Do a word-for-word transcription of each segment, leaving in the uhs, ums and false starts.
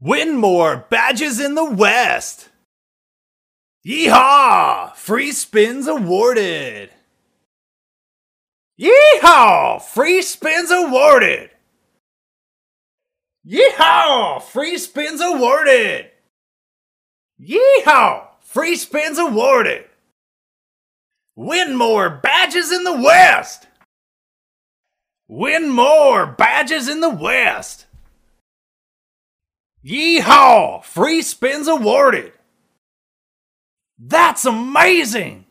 Win more badges in the West. Yeehaw! Free spins awarded. Yeehaw! Free spins awarded. Yeehaw! Free spins awarded. Yeehaw! Free spins awarded. Win more badges in the West. Win more badges in the West. Yeehaw! Free spins awarded. That's amazing!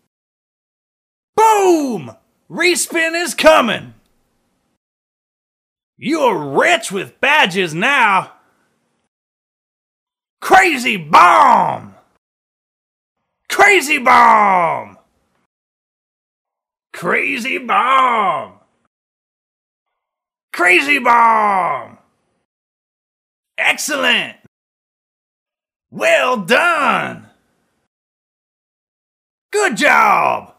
Boom! Respin is coming. You're rich with badges now. Crazy bomb! Crazy bomb! Crazy bomb! Crazy bomb! Excellent! Well done! Good job!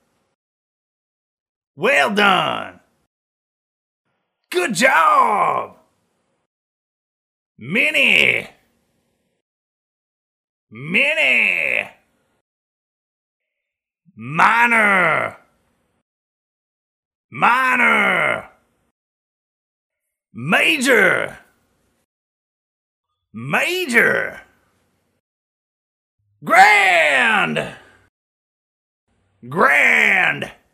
Well done! Good job! Mini! Mini! Minor! Minor! Major! Major! Grand! Grand!